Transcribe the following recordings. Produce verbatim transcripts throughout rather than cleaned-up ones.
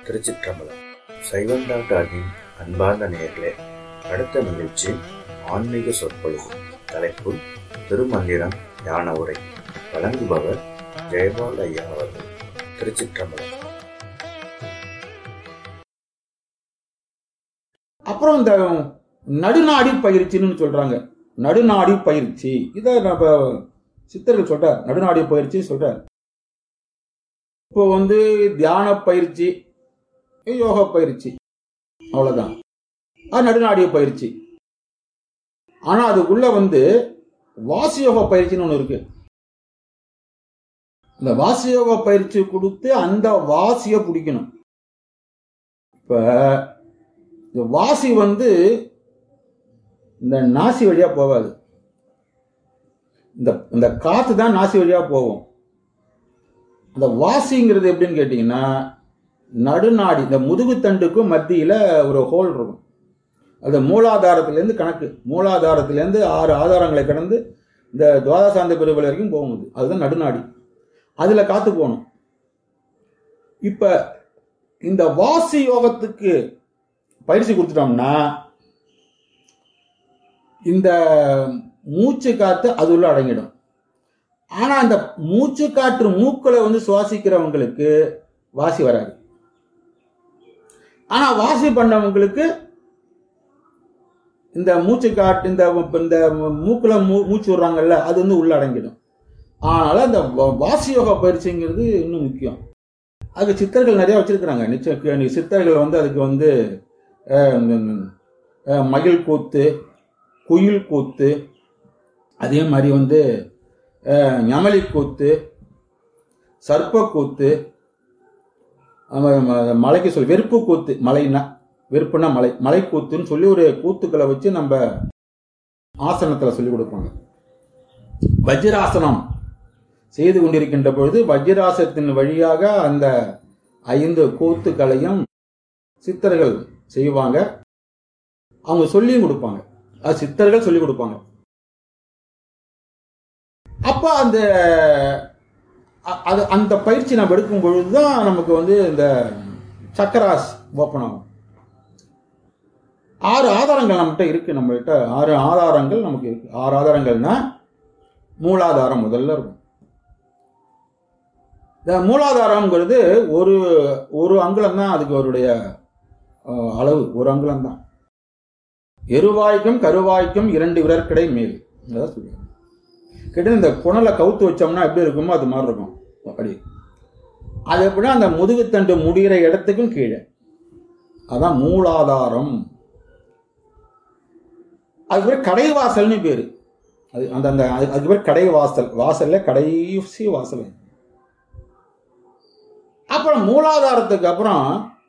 திருச்சிற்றம்பலம். சைவம் டாக்டரின் அன்பார்ந்த நேயர்களே, அடுத்த நிகழ்ச்சி ஆன்மீக சொற்பொழிவு. தலைப்பு திருமந்திரம் ஞான உரை. வழங்குபவர் ஜெயபால் ஐயா அவர்கள். திருச்சிற்றம்பலம். அப்புறம் இந்த நடுநாடி பயிற்சின்னு சொல்றாங்க. நடுநாடி பயிற்சி இதை நம்ம சித்தர்கள் சொல்றார். நடுநாடி பயிற்சி சொல்றார். இப்போ வந்து தியான பயிற்சி, யோகா பயிற்சி, அவ்வளவுதான். அது நடுநாடிய பயிற்சி. ஆனா அதுக்குள்ள வந்து வாசியோக பயிற்சின்னு ஒண்ணு இருக்கு. இந்த வாசியோக பயிற்சி கொடுத்து அந்த வாசிய பிடிக்கணும். இப்ப இந்த வாசி வந்து இந்த நாசி வழியா போகாது. இந்த இந்த காத்து தான் நாசி வழியா போகும். அந்த வாசிங்கிறது எப்படின்னு கேட்டீங்கன்னா, நடுநாடி இந்த முதுகு தண்டுக்கும் மத்தியில ஒரு ஹோல் இருக்கும். அது மூலாதாரத்திலேருந்து கணக்கு, மூலாதாரத்திலேருந்து ஆறு ஆதாரங்களை கடந்து இந்த துவாதசாந்த பிரிவு வரைக்கும் போகுது. அதுதான் நடுநாடி. அதுல காத்து போகணும். இப்ப இந்த வாசி யோகத்துக்கு பயிற்சி கொடுத்துட்டோம்னா இந்த மூச்சு காத்து அது உள்ள அடங்கிடும். ஆனா அந்த மூச்சு காற்று மூக்களை வந்து சுவாசிக்கிறவங்களுக்கு வாசி வராது. ஆனா வாசி பண்ணவங்களுக்கு இந்த மூச்சு காற்று இந்த இந்த மூக்குல மூச்சு விடுறாங்கல்ல, அது வந்து உள்ள அடங்கிடும். அதனால அந்த வாசி யோகா பயிற்சிங்கிறது இன்னும் முக்கியம். அதுக்கு சித்தர்கள் நிறைய வச்சிருக்கிறாங்க. நிச்சயம் சித்தர்கள் வந்து அதுக்கு வந்து மகிழ் கூத்து, குயில் கூத்து, அதே மாதிரி வந்து ஞமலி கூத்து, சர்ப்ப கூத்து, மலைக்கு சொல் வெறுப்பு கூத்து, மலைன்னா வெறுப்புனா மலை, மலை கூத்துன்னு சொல்லி ஒரு கூத்துக்களை வச்சு நம்ம ஆசனத்துல சொல்லி கொடுப்பாங்க. வஜ்ராசனம் செய்து கொண்டிருக்கின்ற பொழுது வஜ்ராசனத்தின் வழியாக அந்த ஐந்து கூத்துக்களையும் சித்தர்கள் செய்வாங்க. அவங்க சொல்லியும் கொடுப்பாங்க. அது சித்தர்கள் சொல்லி கொடுப்பாங்க. அப்ப அந்த அந்த பயிற்சி நம்ம எடுக்கும் பொழுதுதான் நமக்கு வந்து இந்த சக்கராஸ் ஓப்பன் ஆகும். ஆறு ஆதாரங்கள் நம்மகிட்ட இருக்கு. நம்மகிட்ட ஆறு ஆதாரங்கள் நமக்கு இருக்கு. ஆறு ஆதாரங்கள்னா மூலாதாரம் முதல்ல இருக்கும். இந்த மூலாதாரம்ங்கிறது ஒரு ஒரு அங்குலம் தான். அதுக்கு அவருடைய அளவு ஒரு அங்குலம் தான். எருவாய்க்கும் கருவாய்க்கும் இரண்டு விரற்கடை மேல். அதான் சொல்லுவாங்க. கிட்ட இந்த புனலை கவுத்து வச்சோம்னா எப்படி இருக்குமோ அது மாதிரி இருக்கும். அப்படி அது எப்படின்னா அந்த முதுகுத்தண்டு முடிகிற இடத்துக்கும் கீழே, அதான் மூலாதாரம். அதுக்கு பேர் கடைவாசல்னு பேரு. அது அந்த அந்த அதுக்கு பேர் கடைவாசல். வாசல்ல கடைசி வாசல். அப்புறம் மூலாதாரத்துக்கு அப்புறம்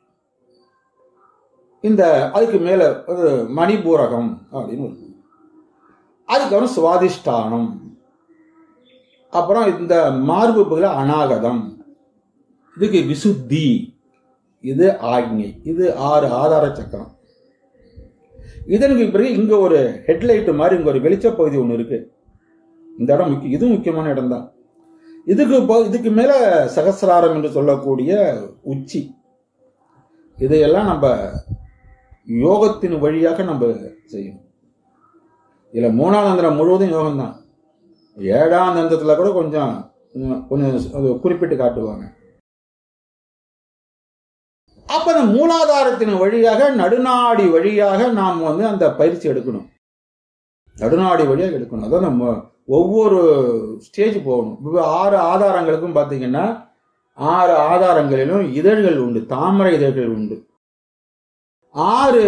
இந்த அதுக்கு மேல ஒரு மணிபூரகம் அப்படின்னு இருக்கு. அதுக்கப்புறம் சுவாதிஷ்டானம், அப்புறம் இந்த மார்பு பகுதியில அநாகதம், இதுக்கு விசுத்தி, இது ஆக்ஞை. இது ஆறு ஆதார சக்கரம். இதற்கு பிறகு இங்க ஒரு ஹெட்லைட் மாதிரி இங்க ஒரு வெளிச்ச பகுதி ஒண்ணு இருக்கு. இந்த இடம் முக்கியம். இது முக்கியமான இடம் தான். இதுக்கு இதுக்கு மேல சகசிராரம் என்று சொல்லக்கூடிய உச்சி. இதையெல்லாம் நம்ம யோகத்தின் வழியாக நம்ம செய்யணும். இதுல மூணாம் தந்திரம் முழுவதும் யோகம் தான். ஏழாம் தந்திரத்துல கூட கொஞ்சம் கொஞ்சம் குறிப்பிட்டு காட்டுவாங்க. அப்ப அந்த மூலாதாரத்தின் வழியாக நடுநாடி வழியாக நாம் வந்து அந்த பயிற்சி எடுக்கணும். நடுநாடி வழியாக எடுக்கணும். அதான் நம்ம ஒவ்வொரு ஸ்டேஜ் போகணும். ஆறு ஆதாரங்களுக்கும் பார்த்தீங்கன்னா ஆறு ஆதாரங்களிலும் இதழ்கள் உண்டு, தாமரை இதழ்கள் உண்டு. ஆறு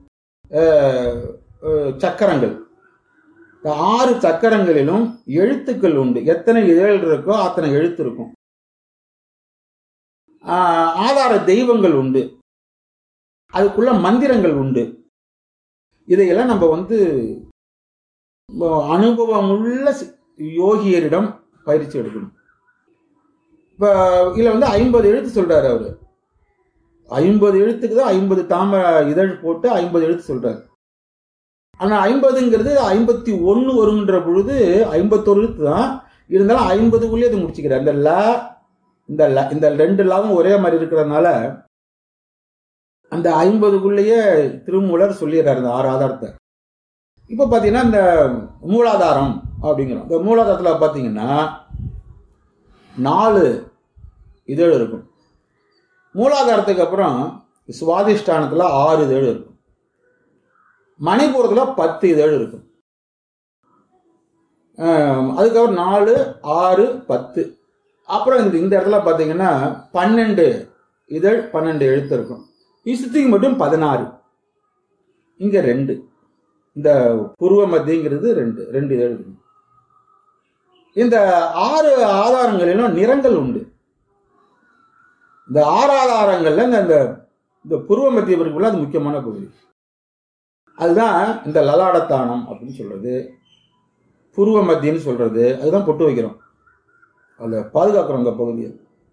சக்கரங்கள், ஆறு சக்கரங்களிலும் எழுத்துக்கள் உண்டு. எத்தனை இதழ் இருக்கோ அத்தனை எழுத்து இருக்கும். ஆதார தெய்வங்கள் உண்டு. அதுக்குள்ள மந்திரங்கள் உண்டு. இதையெல்லாம் நம்ம வந்து அனுபவமுள்ள யோகியரிடம் பயிற்சி எடுக்கணும். இப்ப இதுல வந்து ஐம்பது எழுத்து சொல்றாரு அவரு. ஐம்பது எழுத்துக்கு தான் ஐம்பது தாமரை இதழ் போட்டு ஐம்பது எழுத்து சொல்றாரு. ஆனா ஐம்பதுங்கிறது ஐம்பத்தி ஒன்னு வருகின்ற பொழுது ஐம்பத்தோரு எழுத்து தான் இருந்தாலும் ஐம்பதுக்குள்ளே அது முடிச்சுக்கிறார். இந்த ல இந்த இந்த ரெண்டு லாவும் ஒரே மாதிரி இருக்கிறதுனால அந்த ஐம்பதுக்குள்ளேயே திருமூலர் சொல்லிடுறாரு இந்த ஆறு ஆதாரத்தை. இப்போ பார்த்தீங்கன்னா இந்த மூலாதாரம் அப்படிங்கிறோம். இந்த மூலாதாரத்தில் பார்த்தீங்கன்னா நாலு இதழ் இருக்கும். மூலாதாரத்துக்கு அப்புறம் சுவாதிஷ்டானத்தில் ஆறு இதழ் இருக்கும். மணிபூரத்தில் பத்து இதழ் இருக்கும். அதுக்கப்புறம் நாலு ஆறு பத்து. அப்புறம் இந்த இந்த இடத்துல பார்த்தீங்கன்னா பன்னெண்டு இதழ் பன்னெண்டு எழுத்து இருக்கும். இசுத்திக்கு மட்டும் பதினாறு. இங்கே ரெண்டு. இந்த புருவ மத்தியங்கிறது ரெண்டு ரெண்டு இதழ் இருக்கும். இந்த ஆறு ஆதாரங்களிலும் நிறங்கள் உண்டு. இந்த ஆறு ஆதாரங்கள்ல இந்த இந்த புருவ மத்திய பிரிவுல அது முக்கியமான பகுதி. அதுதான் இந்த லலாடத்தானம் அப்படின்னு சொல்றது, புருவ மத்தியன்னு சொல்றது. அதுதான் பொட்டு வைக்கிறோம், அதை பாதுகாக்கிறோம் அந்த பகுதியை.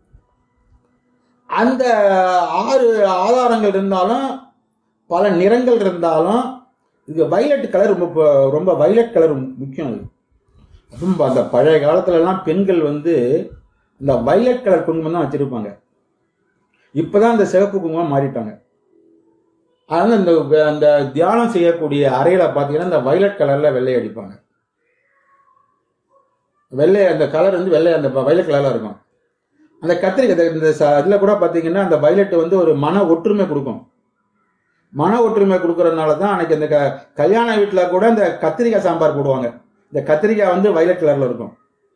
அந்த ஆறு ஆதாரங்கள் இருந்தாலும் பல நிறங்கள் இருந்தாலும் இது வைலட் கலர் ரொம்ப ரொம்ப வைலட் கலர் முக்கியம். அது ரொம்ப அந்த பழைய காலத்துல எல்லாம் பெண்கள் வந்து இந்த வைலட் கலர் குங்குமம் தான் வச்சிருப்பாங்க. இப்பதான் அந்த சிவப்பு குங்குமம் மாறிட்டாங்க. அதனால இந்த அந்த தியானம் செய்யக்கூடிய அறையில பாத்தீங்கன்னா இந்த வைலட் கலர்ல வெள்ளை அடிப்பாங்க. வெள்ளை அந்த கலர் வந்து வெள்ளை அந்த வைலட் கலர்ல இருக்கும். அந்த கத்திரிக்காய் இந்த இதுல கூட பாத்தீங்கன்னா அந்த வைலட் வந்து ஒரு மன ஒற்றுமை கொடுக்கும். மன ஒற்றுமை கொடுக்கறதுனால தான் அன்னைக்கு இந்த கல்யாண வீட்டுல கூட இந்த கத்திரிக்காய் சாம்பார் போடுவாங்க. இந்த கத்திரிக்காய் வந்து வைலட் கலர்ல இருக்கும்.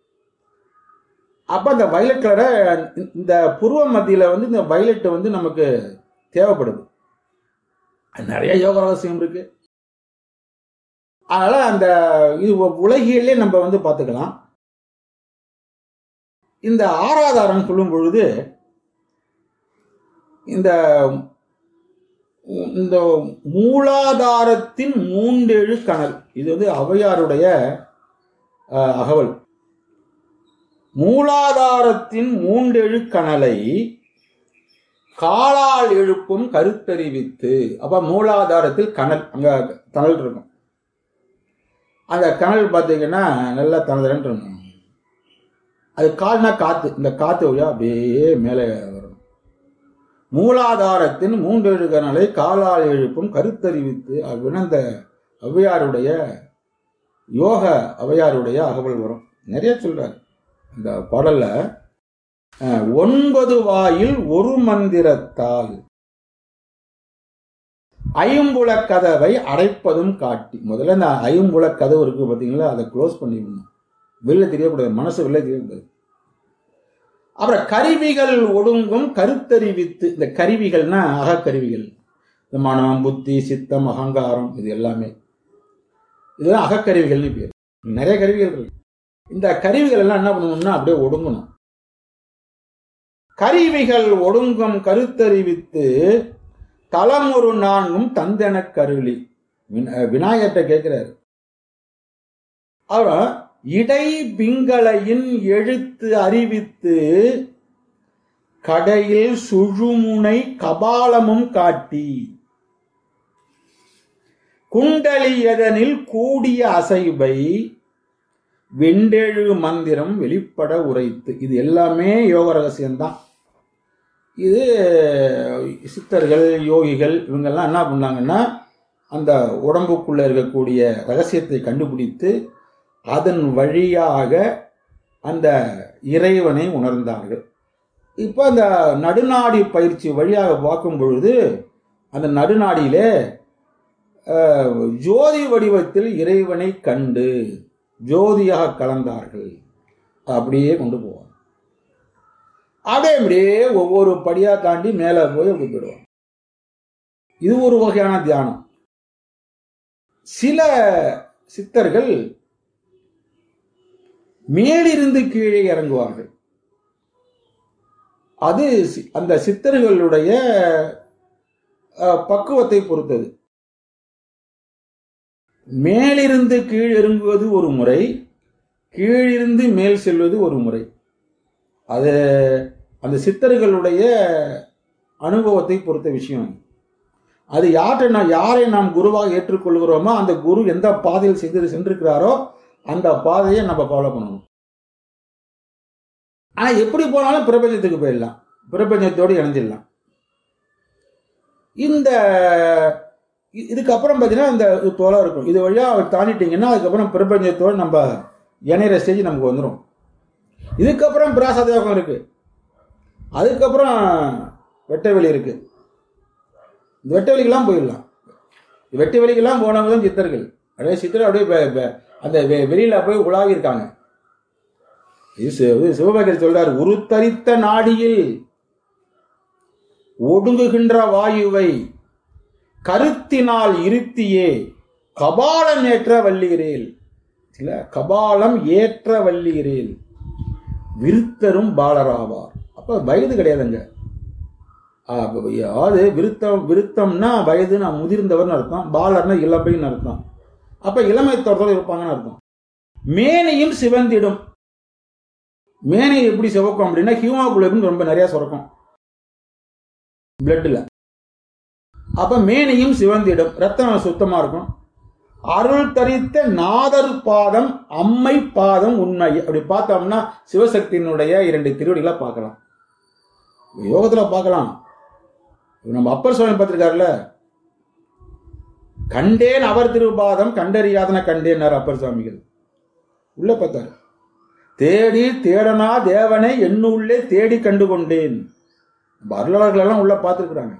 அப்ப அந்த வைலட் கலரை இந்த புருவ மத்தியில வந்து இந்த வைலட் வந்து நமக்கு தேவைப்படுது. நிறைய யோக ரகசியம் இருக்கு. அதனால அந்த இது உலகிலே நம்ம வந்து பார்த்துக்கலாம். இந்த ஆறாதாரம் சொல்லும் பொழுது இந்த இந்த மூலாதாரத்தின் மூன்றெழு கணல், இது வந்து ஔவையாருடைய அகவல். மூலாதாரத்தின் மூன்றெழு கணலை காலால் எழுப்பும் கருத்தறிவித்து. அப்ப மூலாதாரத்தில் கணல், அங்க தணல் இருக்கும். அந்த கணல் பார்த்தீங்கன்னா நல்லா தணல் இருக்கும். அது கால்னா காத்து, இந்த காத்து வழியா அப்படியே மேலே வரும். மூலாதாரத்தின் மூன்றெழு கணலை காலால் எழுப்பும் கருத்தறிவித்து அப்படின்னு அந்த ஔவையாருடைய யோக ஔவையாருடைய அகவல் வரும். நிறைய சொல்றாரு இந்த பாடல்ல. ஒன்பது வாயில் ஒரு மந்திரத்தால் ஐம்புல கதவை அடைப்பதும் காட்டி. முதல்ல இந்த ஐம்புல கதவு இருக்கு பார்த்தீங்களா, அதை க்ளோஸ் பண்ணிடணும். வெளில தெரியக்கூடாது, மனசு வெளில தெரியக்கூடாது. அப்புறம் கருவிகள் ஒடுங்கும் கருத்தறிவித்து. இந்த கருவிகள்னா அகக்கருவிகள். இந்த மனம், புத்தி, சித்தம், அகங்காரம், இது எல்லாமே இதுதான் அகக்கருவிகள்னு பேர். நிறைய கருவிகள் இருக்கு. இந்த கருவிகள் எல்லாம் என்ன பண்ணணும்னா அப்படியே ஒடுங்கணும். கருவிகள் ஒடுங்கும் கருத்தறிவித்து தலமுறு நான்கும் தந்தென கருளி. விநாயகர்கிட்ட கேட்கிறாரு. அப்புறம் இடை பிங்களையின் எழுத்து அறிவித்து கடையில் சுழுமுனை கபாலமும் காட்டி குண்டலி எதனில் கூடிய அசைவை வெண்டெழு மந்திரம் வெளிப்பட உரைத்து. இது எல்லாமே யோக ரகசியம்தான். இது சித்தர்கள், யோகிகள் இவங்கெல்லாம் என்ன பண்ணாங்கன்னா அந்த உடம்புக்குள்ள இருக்கக்கூடிய ரகசியத்தை கண்டுபிடித்து அதன் வழியாக அந்த இறைவனை உணர்ந்தார்கள். இப்போ அந்த நடுநாடி பயிற்சி வழியாக பார்க்கும் பொழுது அந்த நடுநாடியிலே ஜோதி வடிவத்தில் இறைவனை கண்டு ஜோதியாக கலந்தார்கள். அப்படியே கொண்டு போவாங்க. அப்படியே அப்படியே ஒவ்வொரு படியா தாண்டி மேலே போய் அப்படி போயிடுவாங்க. இது ஒரு வகையான தியானம். சில சித்தர்கள் மேலிருந்து கீழே இறங்குவார்கள். அது அந்த சித்தர்களுடைய பக்குவத்தை பொறுத்தது. மேலிருந்து கீழ் இறங்குவது ஒரு முறை, கீழிருந்து மேல் செல்வது ஒரு முறை. அது அந்த சித்தர்களுடைய அனுபவத்தை பொறுத்த விஷயம். அது யார்கிட்ட யாரை நாம் குருவாக ஏற்றுக்கொள்கிறோமோ அந்த குரு எந்த பாதையில் செய்து சென்றிருக்கிறாரோ அந்த பாதையை நம்ம ஃபாலோ பண்ணணும். ஆனா எப்படி போனாலும் பிரபஞ்சத்துக்கு போயிடலாம், பிரபஞ்சத்தோடு இணைஞ்சிடலாம். இந்த இதுக்கப்புறம் பார்த்தீங்கன்னா இந்த தோலை இருக்கும். இது வழியாக அவர் தாண்டிட்டீங்கன்னா அதுக்கப்புறம் பிரபஞ்சத்தோடு நம்ம இணையிற ஸ்டேஜ் நமக்கு வந்துடும். இதுக்கப்புறம் பிராசாதயோகம் இருக்கு, அதுக்கப்புறம் வெட்டவெளி இருக்கு. இந்த வெட்டவெளிக்கெல்லாம் போயிடலாம். வெட்ட வெளிக்கெல்லாம் போனவங்க தான் சித்தர்கள். அப்படியே சித்தர் அப்படியே அந்த வெளியில போய் உலாவி இருக்காங்க. சிவபாகர் சொல்றார், உருத்தரித்த நாடியில் ஒடுங்குகின்ற வாயுவை கருத்தினால் இருத்தியே கபாலம் ஏற்ற வல்லுகிறேன். இல்ல, கபாலம் ஏற்ற வல்லுகிறேன் விருத்தரும் பாலராவார். அப்ப வயது கிடையாதுங்க. அதாவது விருத்தம் விருத்தம்னா வயதுன்னு முதிர்ந்தவர்னு அர்த்தம், பாலர்னா இளமைன்னு அர்த்தம். அப்ப இளமை தோற்றத்தில் இருப்பாங்கன்னு அர்த்தம். மேனையும் சிவந்திடும். மேனை எப்படி சிவக்கும் அப்படின்னா ஹியூமாகுளோபின் ரொம்ப நிறைய சுரக்கும் பிளட்ல. அப்ப மேனையும் சிவந்திடும், ரத்தம் சுத்தமா இருக்கும். அருள் தரித்த நாதர் பாதம் அம்மை பாதம் உண்மை. அப்படி பார்த்தோம்னா சிவசக்தியினுடைய இரண்டு திருவடிகளை பார்க்கலாம், யோகத்துல பார்க்கலாம். நம்ம அப்பர் சுவாமி பார்த்திருக்காருல, கண்டேன் அவர் திருபாதம் கண்டறியாதன கண்டேன் அப்பர் சுவாமிகள் உள்ள பார்த்தாரு. தேடி தேடனா தேவனை என்னுள்ளே தேடி கண்டு கொண்டேன். அருளாளர்கள் எல்லாம் உள்ள பார்த்திருக்கிறாங்க.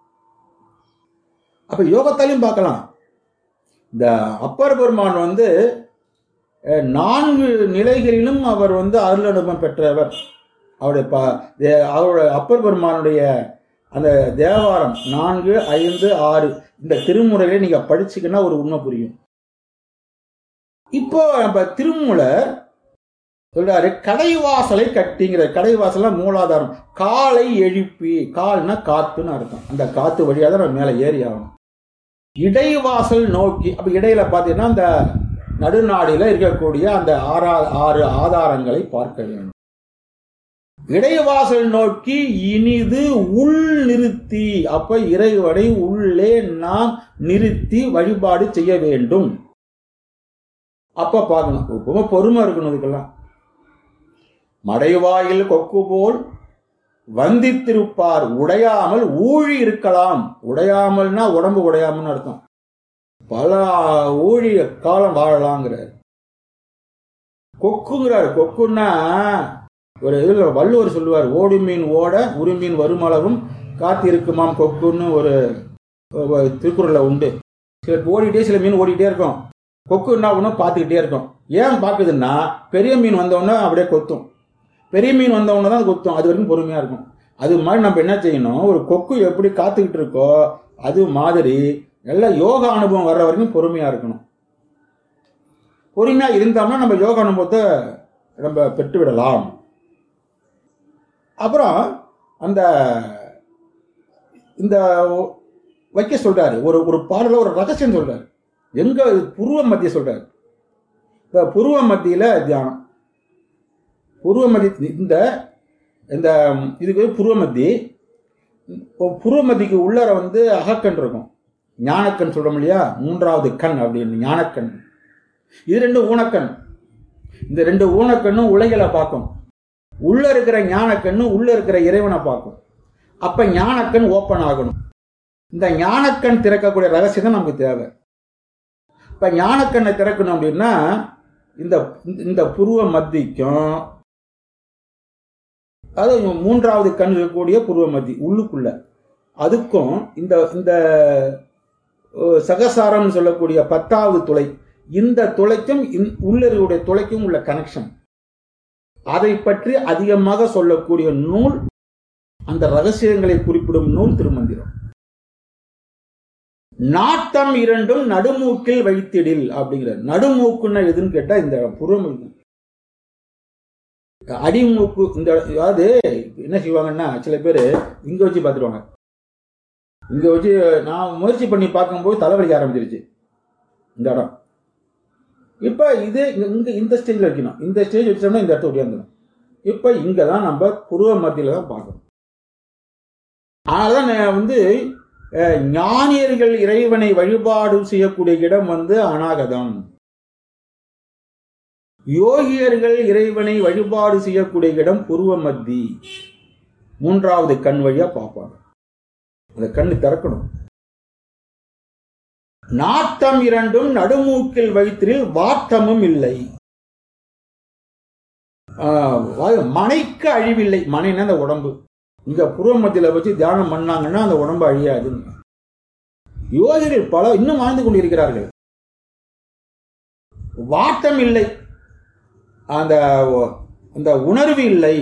அப்ப யோகத்தாலையும் பார்க்கலாம். இந்த அப்பர் பெருமான் வந்து நான்கு நிலைகளிலும் அவர் வந்து அருள் அனுபவம் பெற்றவர். அவருடைய அவருடைய அப்பர் பெருமானுடைய அந்த தேவாரம் நான்கு ஐந்து ஆறு இந்த திருமுறைகளை நீங்க படிச்சுக்கினா ஒரு உண்மை புரியும். இப்போ நம்ம திருமூலர் சொல்றாரு, கடைவாசலை கட்டிங்கிற. கடைவாசல மூலாதாரம். காலை எழுப்பி, கால்னா காத்துன்னு அர்த்தம். அந்த காத்து வழியாக தான் நம்ம மேல ஏறி ஆகணும். இடைவாசல் நோக்கி, அப்ப இடையில பாத்தீங்கன்னா அந்த நடுநாடியில இருக்கக்கூடிய அந்த ஆறா ஆறு ஆதாரங்களை பார்க்க வேண்டும். இடைவாசல் நோக்கி இனிது உள் நிறுத்தி, அப்ப இறைவனை உள்ளே நாம் நிறுத்தி வழிபாடு செய்ய வேண்டும். அப்ப பார்க்கணும், ரொம்ப பொறுமை இருக்கணும். இதுக்கெல்லாம் மடைவாயில் கொக்கு போல் வந்தித்திருப்பார் உடையாமல் ஊழி இருக்கலாம். உடையாமல்னா உடம்பு உடையாமல் அர்த்தம். பல ஊழி காலம் வாழலாங்கிறார். கொக்குங்கிறார். கொக்குன்னா ஒரு இதுல வள்ளுவர் சொல்லுவார், ஓடு மீன் ஓட உருமீன் வருமளவும் காத்து இருக்குமாம் கொக்குன்னு ஒரு திருக்குறள்ல உண்டு. சில ஓடிட்டே சில மீன் ஓடிட்டே இருக்கும். கொக்கு என்ன ஒன்றும் பார்த்துக்கிட்டே இருக்கும். ஏன் பார்க்குதுன்னா பெரிய மீன் வந்தவொடனே அப்படியே கொத்தும். பெரிய மீன் வந்தவொடனே தான் கொத்தும். அது வரைக்கும் பொறுமையா இருக்கும். அது மாதிரி நம்ம என்ன செய்யணும், ஒரு கொக்கு எப்படி காத்துக்கிட்டு இருக்கோ அது மாதிரி நல்ல யோக அனுபவம் வர்ற வரைக்கும் பொறுமையா இருக்கணும். பொறுமையா இருந்தோம்னா நம்ம யோக அனுபவத்தை நம்ம பெற்று விடலாம். அப்புறம் அந்த இந்த வைக்க சொல்றாரு, ஒரு ஒரு பாடல ஒரு ரகசியம் சொல்றாரு. எங்க புருவ மத்திய சொல்றாரு. இந்த புருவ மத்தியில தியானம். புருவ மத்திய இந்த இந்த இதுக்கு புருவ மத்தி. புருவ மத்திக்கு உள்ளார வந்து அகக்கண் இருக்கும். ஞானக்கண் சொல்றோம் இல்லையா, மூன்றாவது கண் அப்படின்னு ஞானக்கண். இது ரெண்டு ஊனக்கண். இந்த ரெண்டு ஊனக்கண்ணும் உலகில பார்க்கும். உள்ள இருக்கிற ஞானக்கண்ணு உள்ள இருக்கிற இறைவனை பார்க்கும். அப்ப ஞானக்கண் ஓப்பன் ஆகணும். இந்த ஞானக்கண் திறக்கக்கூடிய ரகசியம் தான் நமக்கு தேவை. இப்ப ஞானக்கண்ணை திறக்கணும் அப்படின்னா இந்த இந்த புருவ மத்திக்கும், அதாவது மூன்றாவது கண் இருக்கக்கூடிய புருவ மத்தி உள்ளுக்குள்ள, அதுக்கும் இந்த இந்த சகசாரம் சொல்லக்கூடிய பத்தாவது துளை, இந்த துளைக்கும் உள்ள இருக்கக்கூடிய துளைக்கும் உள்ள கனெக்ஷன், அதை பற்றி அதிகமாக சொல்லக்கூடிய நூல், அந்த ரகசியங்களை குறிப்பிடும் நூல் திருமந்திரம். நாட்டம் இரண்டும் நடுமூக்கில் வைத்திடில் அப்படிங்கிற. நடுமூக்குன்னா எதுன்னு கேட்டா இந்த புறம், அடிமூக்கு. இந்த அதாவது என்ன செய்வாங்கன்னா சில பேர் இங்க வச்சு பார்த்துருவாங்க. இங்க வச்சு நான் முயற்சி பண்ணி பார்க்கும்போது தலைவலிக்க ஆரம்பிச்சிருச்சு இந்த இடம். இப்ப இது இங்க இந்த ஸ்டேஜ்ல வைக்கணும். இந்த ஸ்டேஜ் வச்சோம்னா இந்த இடத்த ஒடியாந்துடும். இப்ப இங்கதான் நம்ம புருவ மத்தியில தான் பார்க்கணும். அதனாலதான் வந்து ஞானியர்கள் இறைவனை வழிபாடு செய்யக்கூடிய இடம் வந்து அநாகதம். யோகியர்கள் இறைவனை வழிபாடு செய்யக்கூடிய இடம் புருவ மத்தி, மூன்றாவது கண் வழியா பார்ப்பாங்க. அந்த கண்ணு திறக்கணும். நாட்டம் இரண்டும் நடுமூக்கில் வைத்திரில் வாட்டமும் இல்லை. மனைக்கு அழிவில்லை. மனைன்னா அந்த உடம்பு. இங்க புருவ மத்தியில வச்சு தியானம் பண்ணாங்கன்னா அந்த உடம்பு அழியாது. யோகிகள் பல இன்னும் வாழ்ந்து கொண்டிருக்கிறார்கள். வாட்டம் இல்லை, அந்த அந்த உணர்வு இல்லை,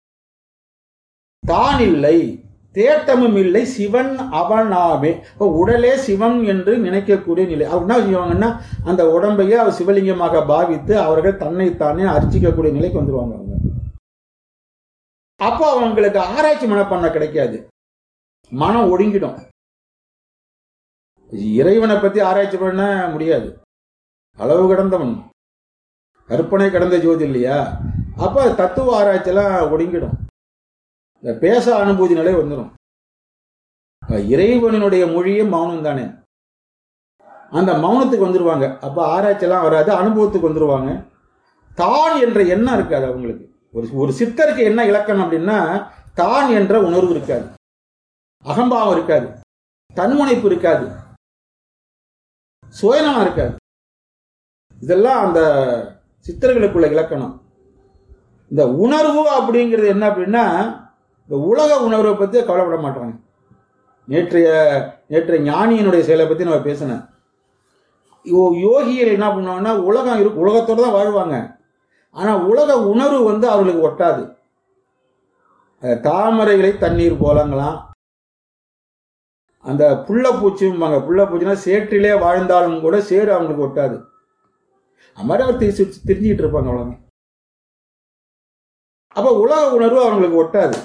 தான் இல்லை, தேட்டமும் இல்லை, சிவன் அவனாமே. உடலே சிவன் என்று நினைக்கக்கூடிய நிலை. அவர் என்ன செய்வாங்கன்னா அந்த உடம்பையே அவர் சிவலிங்கமாக பாவித்து அவர்கள் தன்னைத்தானே அர்ச்சிக்கக்கூடிய நிலைக்கு வந்துருவாங்க. அவங்க அப்போ அவங்களுக்கு ஆராய்ச்சி மனப்பான்மை கிடைக்காது, மனம் ஒடுங்கிடும். இறைவனை பத்தி ஆராய்ச்சி பண்ண முடியாது, அளவு கடந்தவன், கற்பனை கடந்த ஜோதி இல்லையா. அப்ப தத்துவ ஆராய்ச்சியெல்லாம் ஒடுங்கிடும், இந்த பேச அனுபூதி நிலை வந்துடும். இறைவனுடைய மொழியே மௌனம் தானே, அந்த மௌனத்துக்கு வந்துருவாங்க. அப்ப ஆராய்ச்சியெல்லாம் வராது, அனுபவத்துக்கு வந்துருவாங்க. தான் என்ற எண்ணம் இருக்காது அவங்களுக்கு. ஒரு ஒரு சித்தருக்கு என்ன இலக்கணம் அப்படின்னா, தான் என்ற உணர்வு இருக்காது, அகம்பாவம் இருக்காது, தன்முனைப்பு இருக்காது, சுயநலம் இருக்காது. இதெல்லாம் அந்த சித்தர்களுக்குள்ள இலக்கணம். இந்த உணர்வு அப்படிங்கிறது என்ன அப்படின்னா, இந்த உலக உணர்வை பத்தி கவலைப்பட மாட்டாங்க. நேற்றைய நேற்றைய ஞானியினுடைய செயலை பத்தி நம்ம பேசினேன். யோகிகள் என்ன பண்ணுவாங்கன்னா உலகம் இருக்கு, உலகத்தோட தான் வாழ்வாங்க. ஆனா உலக உணர்வு வந்து அவர்களுக்கு ஒட்டாது. தாமரைகளை தண்ணீர் போலங்களாம், அந்த புள்ள பூச்சிம்பாங்க. புள்ள பூச்சினா சேற்றிலே வாழ்ந்தாலும் கூட சேரு அவங்களுக்கு ஒட்டாது. அது மாதிரி அவர் தெரிஞ்சுக்கிட்டு இருப்பாங்க அவ்வளவு. அப்ப உலக உணர்வு அவங்களுக்கு ஒட்டாது.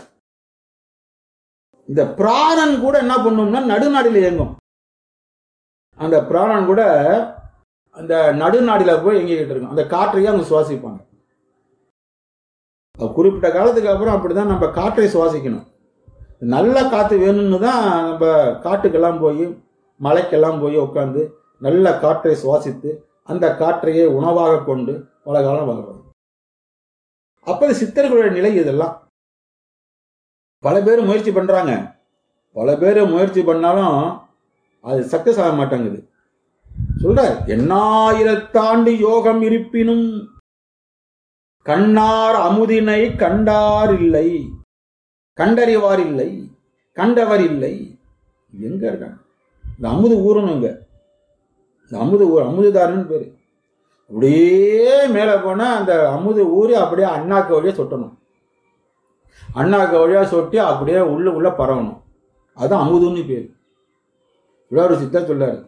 இந்த பிராணன் கூட என்ன பண்ணும்னா நடுநாடில இயங்கும். அந்த பிராணன் கூட அந்த நடுநாடில போய் எங்கிட்டு இருக்கும். அந்த காற்றையே அவங்க சுவாசிப்பாங்க. குறிப்பிட்ட காலத்துக்கு அப்புறம் அப்படிதான் நம்ம காற்றை சுவாசிக்கணும். நல்ல காற்று வேணும்னு தான் நம்ம காட்டுக்கெல்லாம் போய் மலைக்கெல்லாம் போய் உட்காந்து நல்ல காற்றை சுவாசித்து அந்த காற்றையே உணவாக கொண்டு பல காலம் வாழ்றோம். அப்ப சித்தர்களுடைய நிலை இதெல்லாம். பல பேர் முயற்சி பண்றாங்க, பல பேர் முயற்சி பண்ணாலும் அது சக்சஸ் ஆக மாட்டேங்குது. சொல்ற எண்ணாயிரத்தாண்டு யோகம் இருப்பினும் கண்ணார் அமுதினை கண்டார் இல்லை, கண்டறிவார் இல்லை, கண்டவர் இல்லை. எங்க இருக்காங்க? இந்த அமுது ஊறணுங்க. இந்த அமுது ஊர் அமுதுதாரன்னு பேரு. அப்படியே மேல போனா அந்த அமுது ஊறி அப்படியே அண்ணாக்கு வழியா சொட்டணும். அண்ணாக்கு வழியா சொட்டி அப்படியே உள்ள உள்ள பரவணும். அதுதான் அமுதுன்னு பேரு. இவ்வளவு ஒரு சித்தர் சொல்லாரு,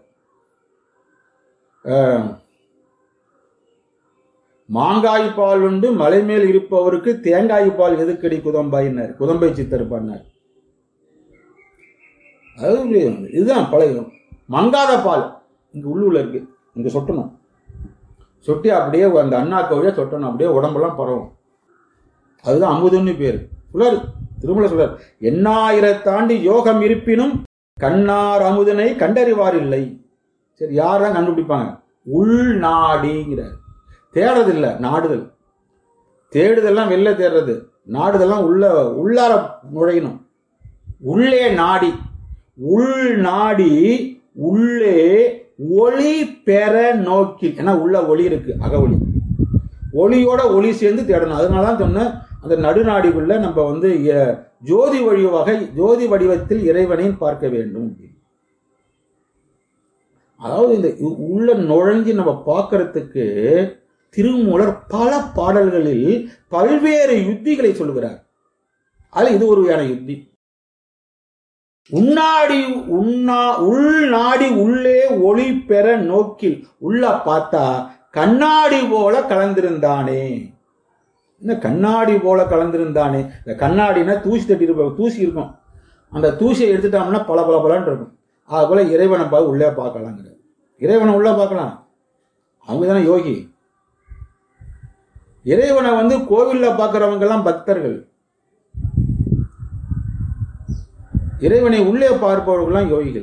மாங்காய் பால் உண்டு மலை மேல் இருப்பவருக்கு தேங்காய் பால் எதுக்கடி குதம்பாயினார். குதம்பை சித்தர் பண்ணார். அது இதுதான் பழைய மங்காத பால் இங்க உள்ளுள்ள இருக்கு, இங்க சொட்டணும். சொட்டி அப்படியே அந்த அண்ணாக்க வழியா சொட்டணும், அப்படியே உடம்பெல்லாம் பரவும். அதுதான் அமுதுன்னு பேரு. சொல்றாரு திருமலை, சொல்றாரு எண்ணாயிரத்தாண்டு யோகம் இருப்பினும் கண்ணார் அமுதனை கண்டறிவார் இல்லை. சரி, யார் தான் கண்டுபிடிப்பாங்க? உள்நாடிங்கிறார். தேடுறது இல்லை, நாடுதல். தேடுதெல்லாம் வெளில தேடுறது, நாடுதெல்லாம் உள்ள உள்ளார நுழையணும். உள்ளே நாடி, உள் நாடி உள்ளே ஒளி பெற நோக்கி. ஏன்னா உள்ள ஒளி இருக்கு, அகவொளி. ஒளியோட ஒளி சேர்ந்து தேடணும். அதனாலதான் சொன்ன அந்த நடுநாடிக்குள்ள நம்ம வந்து ஜோதி வழி வகை ஜோதி வடிவத்தில் இறைவனை பார்க்க வேண்டும். அதாவது இந்த உள்ள நுழைஞ்சு நம்ம பார்க்கறதுக்கு திருமூலர் பல பாடல்களில் பல்வேறு யுத்திகளை சொல்லுகிறார். அதுல இது ஒரு வகையான யுத்தி. உன்னாடி உன்னா உள்நாடி உள்ளே ஒளி பெற நோக்கில். உள்ள பார்த்தா கண்ணாடி போல கலந்திருந்தானே. என்ன கண்ணாடி போல கலந்திருந்தானே? இந்த கண்ணாடினா தூசி தட்டி இருப்ப தூசி இருக்கும். அந்த தூசியை எடுத்துட்டோம்னா பல பல பலன்னு இருக்கும். அது போல இறைவனை பார்த்து உள்ளே பார்க்கலாங்கிறது. இறைவனை உள்ள பார்க்கலாம், அவங்க தானே யோகி. இறைவனை வந்து கோவில்ல பார்க்கிறவங்க எல்லாம் பக்தர்கள். இறைவனை உள்ளே பார்ப்பவர்கள்லாம் யோகிகள்,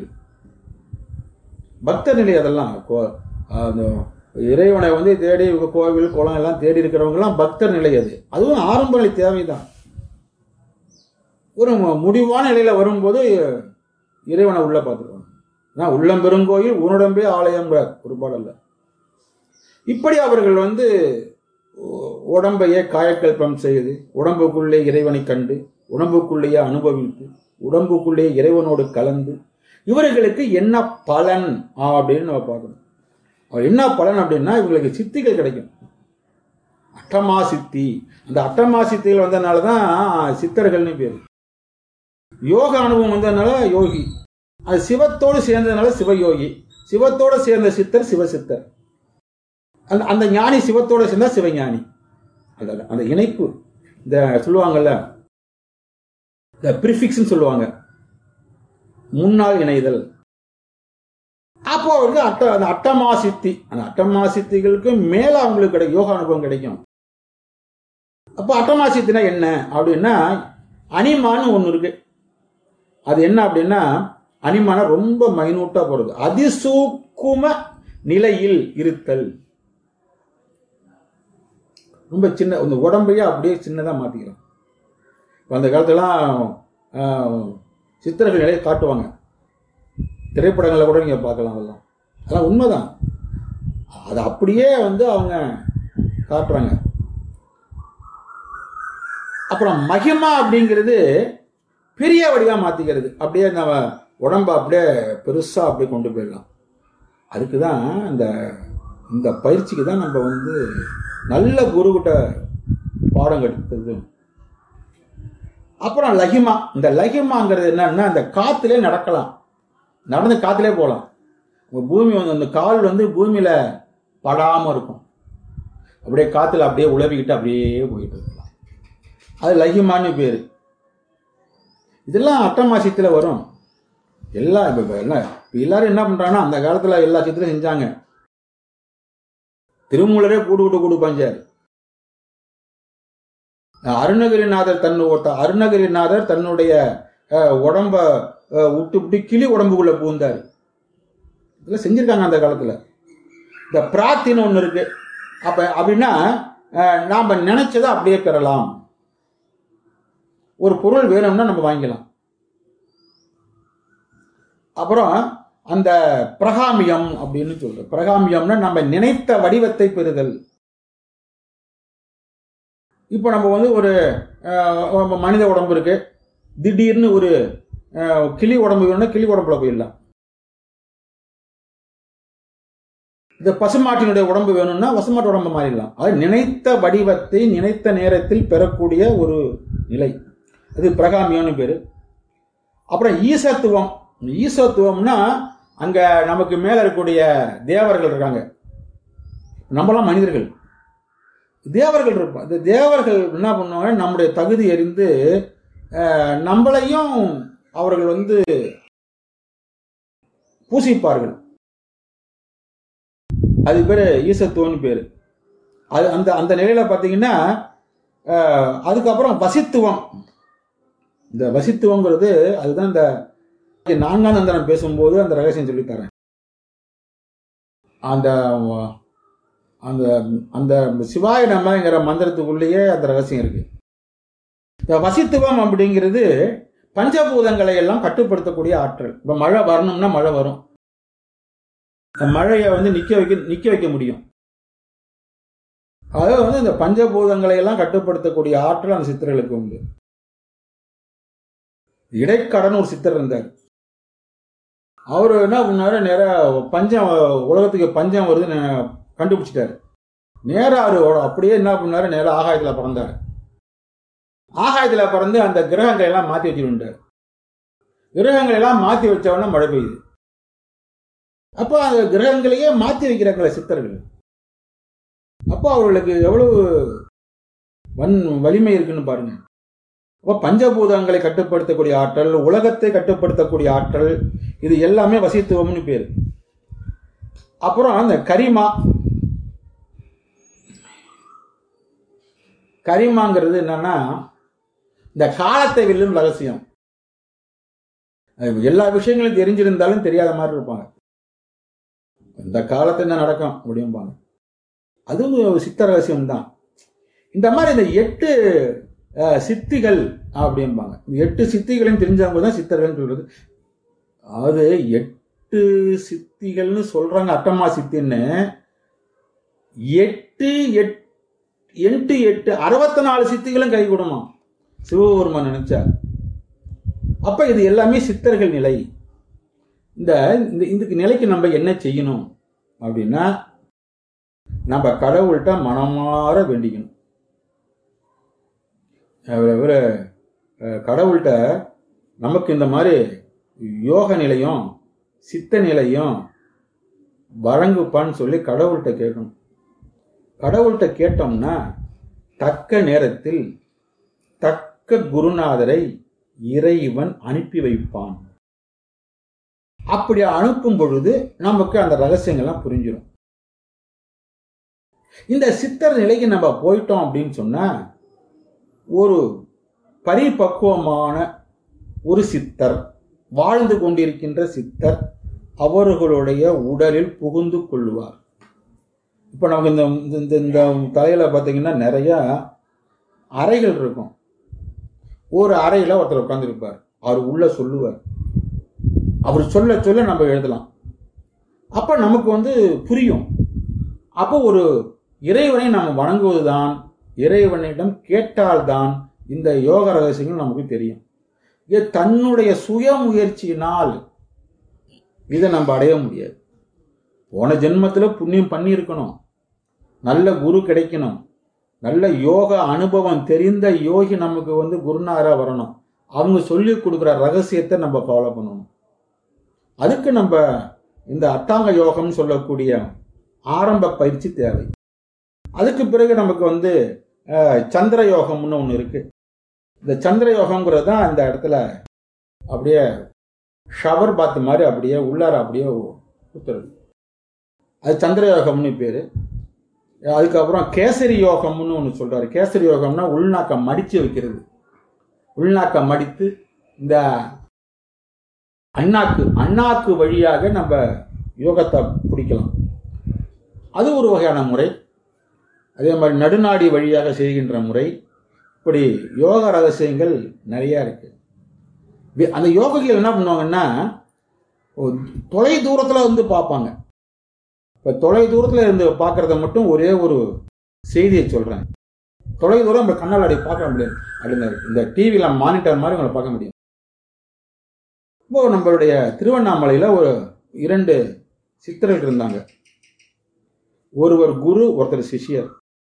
பக்த நிலை. அதெல்லாம் இறைவனை வந்து தேடி கோவில் குளம் எல்லாம் தேடி இருக்கிறவங்க எல்லாம் பக்தர் நிலை. அது அதுவும் ஆரம்ப நிலை தேவைதான். ஒரு முடிவான நிலையில வரும்போது இறைவனை உள்ள பார்த்துருவாங்க. ஆனால் உள்ளம் பெருங்கோயில் உன்னுடம்பே ஆலயம்ங்கிறார் ஒரு பாடல்ல. இப்படி அவர்கள் வந்து உடம்பையே காயக்கல்பம் செய்து உடம்புக்குள்ளே இறைவனை கண்டு உடம்புக்குள்ளேயே அனுபவித்து உடம்புக்குள்ளே இறைவனோடு கலந்து இவர்களுக்கு என்ன பலன் அப்படின்னு நம்ம பார்க்கணும். அவர் என்ன பலன் அப்படின்னா இவங்களுக்கு சித்திகள் கிடைக்கும். அட்டமா சித்தி, அந்த அட்டமா சித்திகள் வந்ததுனால தான் சித்தர்கள்னு பேர். யோக அனுபவம் வந்ததுனால யோகி, அது சிவத்தோடு சேர்ந்ததுனால சிவயோகி, சிவத்தோடு சேர்ந்த சித்தர் சிவசித்தர். அந்த அந்த ஞானி சிவத்தோடு சேர்ந்தா சிவஞானி. அல்ல அந்த இணைப்பு, இந்த சொல்லுவாங்கல்ல இந்த பிரிஃபிக்ஸ்ன்னு சொல்லுவாங்க, முன்னால் இணைதல். அப்போ அவருக்கு அட்ட அந்த அட்டமா சித்தி, அந்த அட்டமா சித்திகளுக்கு மேல அவங்களுக்கு கிடைக்கும் யோகா அனுபவம் கிடைக்கும். அப்போ அட்டமா சித்தினா என்ன அப்படின்னா அனிமான்னு ஒன்று இருக்கு. அது என்ன அப்படின்னா அனிமான ரொம்ப மைனூட்டா போறது, அதிசூக்கும நிலையில் இருத்தல். ரொம்ப சின்ன இந்த உடம்பையே அப்படியே சின்னதா மாத்திக்கிறோம். அந்த காலத்துலாம் சித்திரங்கள் நிலையை காட்டுவாங்க, திரைப்படங்களில் கூட நீங்க பார்க்கலாம். அதெல்லாம் அதெல்லாம் உண்மைதான். அது அப்படியே வந்து அவங்க காட்டுறாங்க. அப்புறம் மகிமா அப்படிங்கிறது பெரிய வடிவா மாத்திக்கிறது. அப்படியே நம்ம உடம்ப அப்படியே பெருசா அப்படியே கொண்டு போயிடலாம். அதுக்கு தான் இந்த இந்த பயிற்சிக்கு தான் நம்ம வந்து நல்ல குருகிட்ட பாடம் கற்றுக்கிறது. அப்புறம் லகிமா, இந்த லகிமாங்கிறது என்னன்னா இந்த காத்திலே நடக்கலாம், நடந்து காத்திலே போகலாம். பூமி வந்து அந்த கால் வந்து பூமியில படாம இருக்கும், அப்படியே காத்துல அப்படியே உழவிக்கிட்டு அப்படியே போயிட்டு இருக்கலாம். அது லகிமான்னு பேரு. இதெல்லாம் அட்டமாசியத்தில் வரும். எல்லாம் இப்ப என்ன எல்லாரும் என்ன பண்றாங்கன்னா அந்த காலத்துல எல்லா சித்திரம் செஞ்சாங்க. திருமூலரே கூடு கூட்டு கூடு பஞ்சார். அருணகிரிநாதர் தன் அருணகிரிநாதர் தன்னுடைய உடம்ப விட்டு விட்டு கிளி உடம்புக்குள்ள பூந்தாரு. இதெல்லாம் செஞ்சிருக்காங்க அந்த காலத்துல. இந்த பிரார்த்தின்னு ஒண்ணு இருக்கு. அப்ப அப்படின்னா நாம நினைச்சதை அப்படியே பெறலாம். ஒரு பொருள் வேணும்னா நம்ம வாங்கிக்கலாம். அப்புறம் அந்த பிரகாமியம் அப்படின்னு சொல்றோம். பிரகாமியம்னா நம்ம நினைத்த வடிவத்தை பெறுதல். இப்போ நம்ம வந்து ஒரு மனித உடம்பு இருக்கு, திடீர்னு ஒரு கிளி உடம்பு வேணும்னா கிளி உடம்புல போயிடலாம். இந்த பசுமாட்டினுடைய உடம்பு வேணும்னா பசுமாட்டு உடம்பு மாறிடலாம். அது நினைத்த வடிவத்தை நினைத்த நேரத்தில் பெறக்கூடிய ஒரு நிலை, அது பிரகாமியம்னு பேரு. அப்புறம் ஈசத்துவம். ஈசத்துவம்னா அங்க நமக்கு மேல இருக்கக்கூடிய தேவர்கள் இருக்காங்க, நம்மளாம் மனிதர்கள், தேவர்கள் இருப்போம். இந்த தேவர்கள் என்ன பண்ணுவாங்க, நம்முடைய தகுதி அறிந்து நம்மளையும் அவர்கள் வந்து பூசிப்பார்கள். அது பேரு ஈசத்துவம்னு பேரு. அது அந்த அந்த நிலையில பாத்தீங்கன்னா அதுக்கப்புறம் வசித்துவம். இந்த வசித்துவங்கிறது அதுதான் இந்த நான்காம் நந்தனம் பேசும்போது அந்த ரகசியம் சொல்லித்தரேன். அந்த அந்த அந்த சிவாய நமங்கிற மந்திரத்துக்குள்ளேயே அந்த ரகசியம் இருக்கு. இந்த வசித்துவம் அப்படிங்கிறது பஞ்சபூதங்களை எல்லாம் கட்டுப்படுத்தக்கூடிய ஆற்றல். இப்ப மழை வரணும்னா மழை வரும், மழையை வந்து நிக்க வைக்க நிக்க வைக்க முடியும். அதாவது வந்து இந்த பஞ்சபூதங்களை எல்லாம் கட்டுப்படுத்தக்கூடிய ஆற்றல் அந்த சித்தர்களுக்கு உண்டு. இடைக்கடன் ஒரு சித்தர் இருந்தார். அவரு என்ன பண்ணாரு, நேரா பஞ்சம் உலகத்துக்கு பஞ்சம் வருதுன்னு கண்டுபிடிச்சிட்டாரு. நேரா அவரு அப்படியே என்ன பண்ணாரு, நேரா ஆகாயத்துல பறந்தாரு. ஆகாயத்துல பறந்து அந்த கிரகங்களை எல்லாம் மாத்தி வச்சுட்டாரு. கிரகங்களை எல்லாம் மாத்தி வச்சவொடனே மழை பெய்யுது. அப்ப அந்த கிரகங்களையே மாத்தி வைக்கிறாங்களே சித்தர்கள். அப்போ அவர்களுக்கு எவ்வளவு வன் வலிமை இருக்குன்னு பாருங்க. அப்ப பஞ்சபூதங்களை கட்டுப்படுத்தக்கூடிய ஆற்றல், உலகத்தை கட்டுப்படுத்தக்கூடிய ஆற்றல், இது எல்லாமே வசித்துவம்னு பேரு. அப்புறம் அந்த கரிமா. கரிமாங்கிறது என்னன்னா இந்த காலத்தை வெல்லும் ரகசியம். எல்லா விஷயங்களும் தெரிஞ்சிருந்தாலும் தெரியாத மாதிரி இருப்பாங்க. இந்த காலத்தை என்ன நடக்கும் அப்படிம்பாங்க. அதுவும் சித்த ரகசியம் தான். இந்த மாதிரி இந்த எட்டு சித்திகள் அப்படிம்பாங்க. எட்டு சித்திகளையும் தெரிஞ்சவங்க தான் சித்தர்கள் சொல்றது. அது எட்டு சித்திகள்னு சொல்றாங்க, அட்டமா சித்தின்னு. எட்டு எட்டு எட்டு அறுபத்தி நாலு சித்திகளும் கை கொடுமா சிவபெருமான் நினைச்சா. அப்ப இது எல்லாமே சித்தர்கள் நிலை. இந்த இந்த நிலைக்கு நம்ம என்ன செய்யணும் அப்படின்னா, நம்ம கடவுள்கிட்ட மனமாற வேண்டிக்கணும். கடவுள்கிட்ட நமக்கு இந்த மாதிரி யோக நிலையும் சித்த நிலையும் வழங்குப்பான்னு சொல்லி கடவுள்கிட்ட கேட்கணும். கடவுள்கிட்ட கேட்டோம்னா தக்க நேரத்தில் தக்க குருநாதரை இறைவன் அனுப்பி வைப்பான். அப்படி அனுப்பும் பொழுது நமக்கு அந்த ரகசியங்கள்லாம் புரிஞ்சிடும். இந்த சித்தர் நிலைக்கு நம்ம போயிட்டோம் அப்படின்னு சொன்னா, ஒரு பரிபக்குவமான ஒரு சித்தர், வாழ்ந்து கொண்டிருக்கின்ற சித்தர் அவர்களுடைய உடலில் புகுந்து கொள்வார். இப்ப நமக்கு இந்த இந்த தலையில பார்த்தீங்கன்னா நிறைய அறைகள் இருக்கும். ஒரு அறையில ஒருத்தர் உட்கார்ந்துருப்பார், அவர் உள்ள சொல்லுவார். அவர் சொல்ல சொல்ல நம்ம எழுதலாம். அப்ப நமக்கு வந்து புரியும். அப்போ ஒரு இறைவனை நாம் வணங்குவதுதான், இறைவனிடம் கேட்டால்தான் இந்த யோக ரகசியங்கள் நமக்கு தெரியும். இது தன்னுடைய சுய முயற்சியினால் இதை நம்ம அடைய முடியாது. போன ஜென்மத்துல புண்ணியம் பண்ணி இருக்கணும், நல்ல குரு கிடைக்கணும், நல்ல யோக அனுபவம் தெரிந்த யோகி நமக்கு வந்து குருநாதரா வரணும். அவங்க சொல்லி கொடுக்குற ரகசியத்தை நம்ம ஃபாலோ பண்ணணும். அதுக்கு நம்ம இந்த அட்டாங்க யோகம் சொல்லக்கூடிய ஆரம்ப பயிற்சி தேவை. அதுக்கு பிறகு நமக்கு வந்து சந்திர யோகம்னு ஒன்று இருக்கு. இந்த சந்திர யோகம்ங்கிறது தான் இந்த இடத்துல அப்படியே ஷவர் பாத் மாதிரி அப்படியே உள்ளார அப்படியே ஊத்துறது. அது சந்திர யோகம்னு பேரு. அதுக்கப்புறம் கேசரி யோகம்னு ஒன்று சொல்றாரு. கேசரி யோகம்னா உள்நாக்க மடிச்சு வைக்கிறது. உள்நாக்க மடித்து இந்த அண்ணாக்கு அண்ணாக்கு வழியாக நம்ம யோகத்தை பிடிக்கலாம். அது ஒரு வகையான முறை. அதே மாதிரி நடுநாடி வழியாக செய்கின்ற முறை. இப்படி யோக ரகசியங்கள் நிறைய இருக்கு. அந்த யோகிகள் என்ன பண்ணுவாங்கன்னா, தொலை தூரத்துல வந்து பார்ப்பாங்க. இப்ப தொலை தூரத்துல இருந்து பார்க்கறத மட்டும் ஒரே ஒரு செய்தியை சொல்றேன். தொலை தூரம் நம்ம கண்ணால் அடி பார்க்க முடியாது அப்படின்னு இந்த டிவியில மானிட்டர் மாதிரி உங்களை பார்க்க முடியும். இப்போ நம்மளுடைய திருவண்ணாமலையில ஒரு இரண்டு சித்தர்கள் இருந்தாங்க. ஒருவர் குரு, ஒருத்தர் சிஷ்யர்.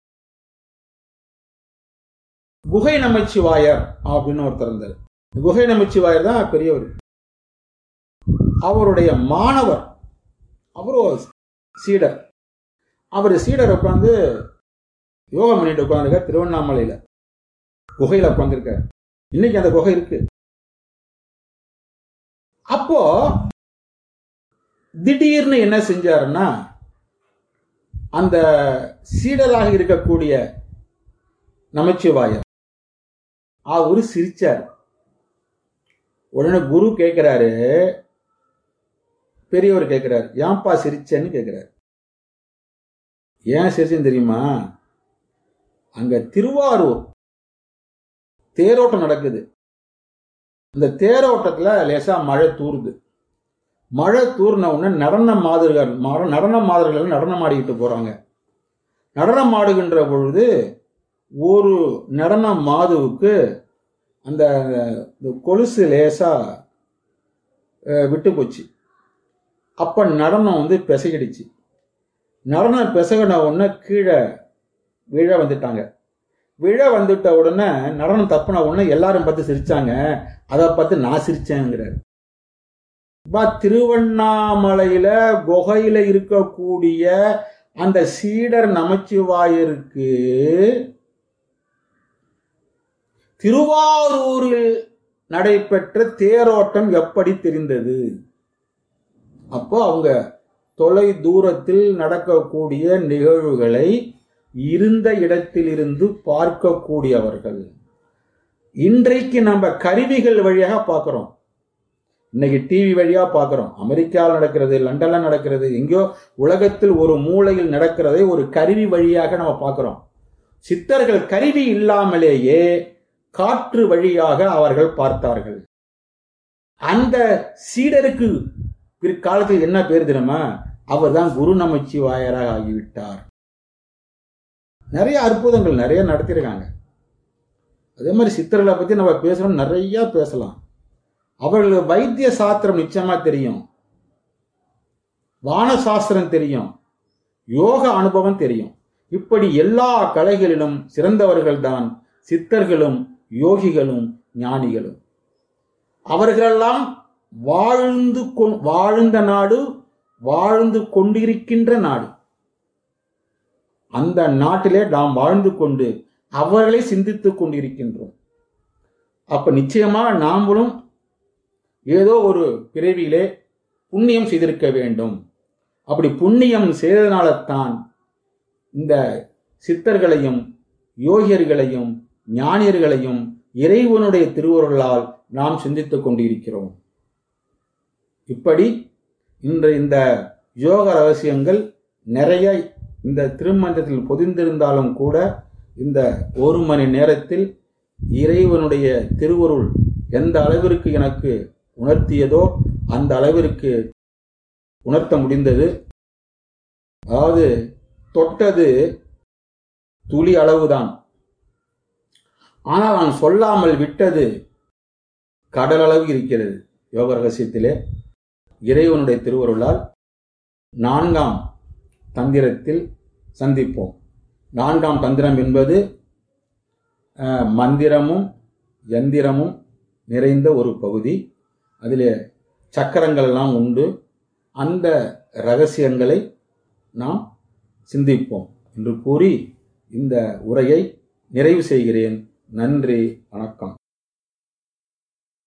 குகை நமச்சிவாயர் அப்படின்னு ஒருத்தர் இருந்தார். குகை நமச்சிவாயர் தான் பெரியவர். அவருடைய மாணவர், அவரு சீடர். அவர் சீடர் உட்காந்து யோகம் பண்ணிட்டு உட்காந்துருக்கார் திருவண்ணாமலையில. குகையில உட்காந்துருக்கார். இன்னைக்கு அந்த குகை இருக்கு. அப்போ திடீர்னு என்ன செஞ்சாருன்னா, அந்த சீடராக இருக்கக்கூடிய நமச்சிவாயர் அவரு சிரிச்சார். உடனே குரு கேட்கிறாரு, பெரியவர் கேட்கிறாரு, ஏன்பா சிரிச்சேன்னு கேட்கிறாரு. ஏன் சிரிச்சேன்னு தெரியுமா? அங்க திருவாரூர் தேரோட்டம் நடக்குது. இந்த தேரோட்டத்துல லேசா மழை தூருது. மழை தூர்ன உடனே நடன மாதிரிகள் நடன மாதிரிகள் நடனம் ஆடிக்கிட்டு போறாங்க. நடனம் ஆடுகின்ற பொழுது ஒரு நடன மாதுவுக்கு அந்த கொலுசு லேசா விட்டு போச்சு. அப்ப நடனம் வந்து பிசைகிடுச்சு. நடனம் பிசகின உடனே கீழே விழ வந்துட்டாங்க. விழ வந்துட்ட உடனே நடனம் தப்புன உடனே எல்லாரும் பார்த்து சிரிச்சாங்க. அதை பார்த்து நான் சிரிச்சேங்கிறாரு. திருவண்ணாமலையில குகையில இருக்கக்கூடிய அந்த சீடர் நமச்சிவாயருக்கு திருவாரூரில் நடைபெற்ற தேரோட்டம் எப்படி தெரிந்தது? அப்போ அவங்க தொலை தூரத்தில் நடக்கக்கூடிய நிகழ்வுகளை இருந்த இடத்திலிருந்து பார்க்கக்கூடியவர்கள். இன்றைக்கு நம்ம கருவிகள் வழியாக பார்க்கிறோம். இன்னைக்கு டிவி வழியா பார்க்கிறோம். அமெரிக்காவில் நடக்கிறது, லண்டன்ல நடக்கிறது, எங்கேயோ உலகத்தில் ஒரு மூலையில் நடக்கிறதை ஒரு கருவி வழியாக நம்ம பார்க்கிறோம். சித்தர்கள் கருவி இல்லாமலேயே காற்று வழியாக அவர்கள் பார்த்தார்கள். அந்த சீடருக்கு பிற்காலத்தில் என்ன பேர் தெரியுமா? அவர் தான் குரு நமச்சிவாயராக ஆகிவிட்டார். நிறைய அற்புதங்கள் நிறைய நடத்திருக்காங்க. அதே மாதிரி சித்தர்களை பத்தி நம்ம பேசணும், நிறைய பேசலாம். அவர்களுக்கு வைத்திய சாஸ்திரம் நிச்சயமா தெரியும், வான சாஸ்திரம் தெரியும், யோக அனுபவம் தெரியும். இப்படி எல்லா கலைகளிலும் சிறந்தவர்கள் தான் சித்தர்களும் யோகிகளும் ஞானிகளும். அவர்களெல்லாம் வாழ்ந்து வாழ்ந்த நாடு, வாழ்ந்து கொண்டிருக்கின்ற நாடு. அந்த நாட்டிலே நாம் வாழ்ந்து கொண்டு அவர்களை சிந்தித்துக் கொண்டிருக்கின்றோம். அப்ப நிச்சயமா நாமளும் ஏதோ ஒரு பிறவியிலே புண்ணியம் செய்திருக்க வேண்டும். அப்படி புண்ணியம் செய்ததனால்தான் இந்த சித்தர்களையும் யோகியர்களையும் ஞானியர்களையும் இறைவனுடைய திருவருளால் நாம் சிந்தித்துக் கொண்டிருக்கிறோம். இப்படி இன்று இந்த யோக ரகசியங்கள் நிறைய இந்த திருமந்திரத்தில் பொதிந்திருந்தாலும் கூட இந்த ஒரு மணி நேரத்தில் இறைவனுடைய திருவருள் எந்த அளவிற்கு எனக்கு உணர்த்தியதோ அந்த அளவிற்கு உணர்த்த முடிந்தது. அதாவது தொட்டது துளி அளவுதான், ஆனால் நான் சொல்லாமல் விட்டது கடல் அளவு இருக்கிறது. யோக ரகசியத்திலே இறைவனுடைய திருவருளால் நான்காம் தந்திரத்தில் சந்திப்போம். நான்காம் தந்திரம் என்பது மந்திரமும் யந்திரமும் நிறைந்த ஒரு பகுதி. அதிலே சக்கரங்கள் எல்லாம் உண்டு. அந்த ரகசியங்களை நாம் சிந்திப்போம் என்று கூறி இந்த உரையை நிறைவு செய்கிறேன். நன்றி, வணக்கம்.